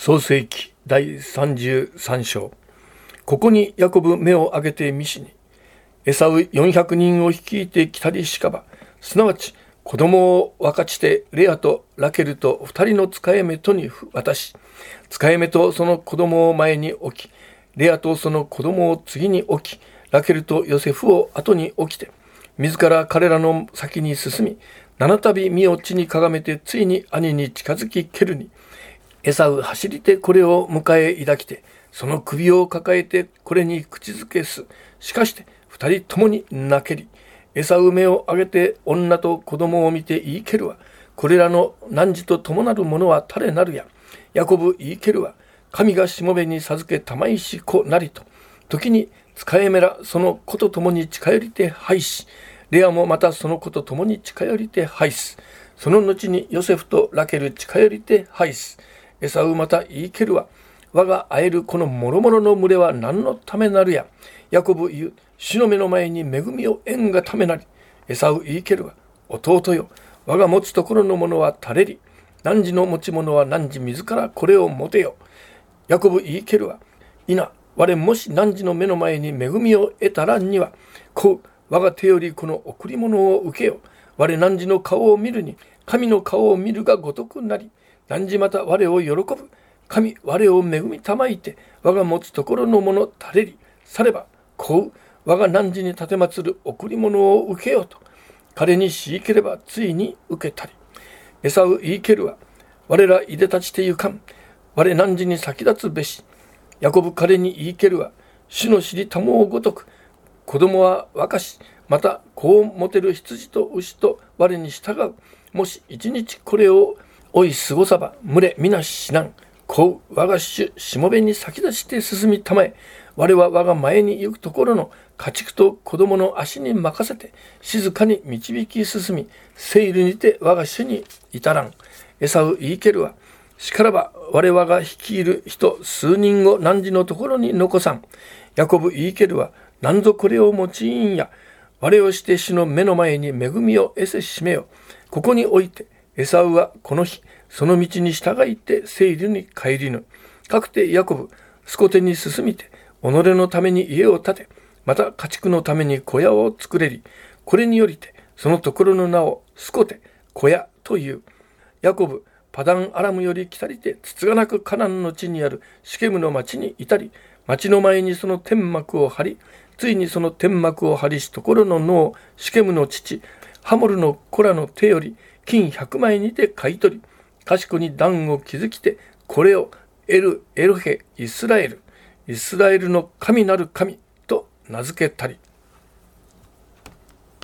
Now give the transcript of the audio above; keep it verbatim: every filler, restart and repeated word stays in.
創世記第さんじゅうさん章。ここにヤコブ目を上げて見しに、エサウよんひゃくにんを率いて来たりしかば、すなわち子供を分かちてレアとラケルと二人の使い目とに渡し、使い目とその子供を前に置き、レアとその子供を次に置き、ラケルとヨセフを後に置きて、自ら彼らの先に進み、七度身を地にかがめてついに兄に近づき蹴るに、エサウ走りてこれを迎え抱きて、その首を抱えてこれに口づけす。しかして二人ともに泣けり、エサウ目を上げて女と子供を見て言いけるわ。これらの汝と伴るものは誰なるや。ヤコブ言いけるわ。神がしもべに授け玉石子なりと。時に使えめらその子と共に近寄りて拝し、レアもまたその子と共に近寄りて拝す。その後にヨセフとラケル近寄りて拝す。エサウまた言いけるわ。我が会えるこの諸々の群れは何のためなるや。ヤコブ言う。主の目の前に恵みを得んがためなり。エサウ言いけるわ。弟よ。我が持つところのものは垂れり。汝の持ち物は汝自らこれを持てよ。ヤコブ言いけるわ。いな。我もし汝の目の前に恵みを得たらんには。こう。我が手よりこの贈り物を受けよ。我汝の顔を見るに。神の顔を見るがごとくなり。汝また我を喜ぶ。神我を恵みたまいて、我が持つところのもの垂れり。されば、こう、我が汝に立てまつる贈り物を受けようと。彼にしいければついに受けたり。エサウ言いけるわ。我らいで立ちてゆかん。我汝に先立つべし。ヤコブ彼に言いけるわ。主の尻たもをごとく。子供は若し、また子を持てる羊と牛と我に従う。もし一日これを追い過ごさば、群れ皆死なん。こう我が主しもべに先立ちて進みたまえ。我は我が前に行くところの家畜と子供の足に任せて静かに導き進み、セイルにて我が主に至らん。エサウ言いけるわ。しからば我々が率いる人数人を汝のところに残さん。ヤコブ言いけるわ。なんぞこれを用いんや。我をして主の目の前に恵みを得せしめよ。ここにおいてエサウはこの日その道に従いてセイルに帰りぬ。かくてヤコブスコテに進みて己のために家を建て、また家畜のために小屋を作れり。これによりてそのところの名をスコテ小屋という。ヤコブパダンアラムより来たりてつつがなくカナンの地にあるシケムの町にいたり、町の前にその天幕を張り、ついにその天幕を張りしところの野をシケムの父ハモルの子らの手より金百枚にて買い取り、賢に段を築きて、これをエルエロヘイスラエル、イスラエルの神なる神と名付けたり。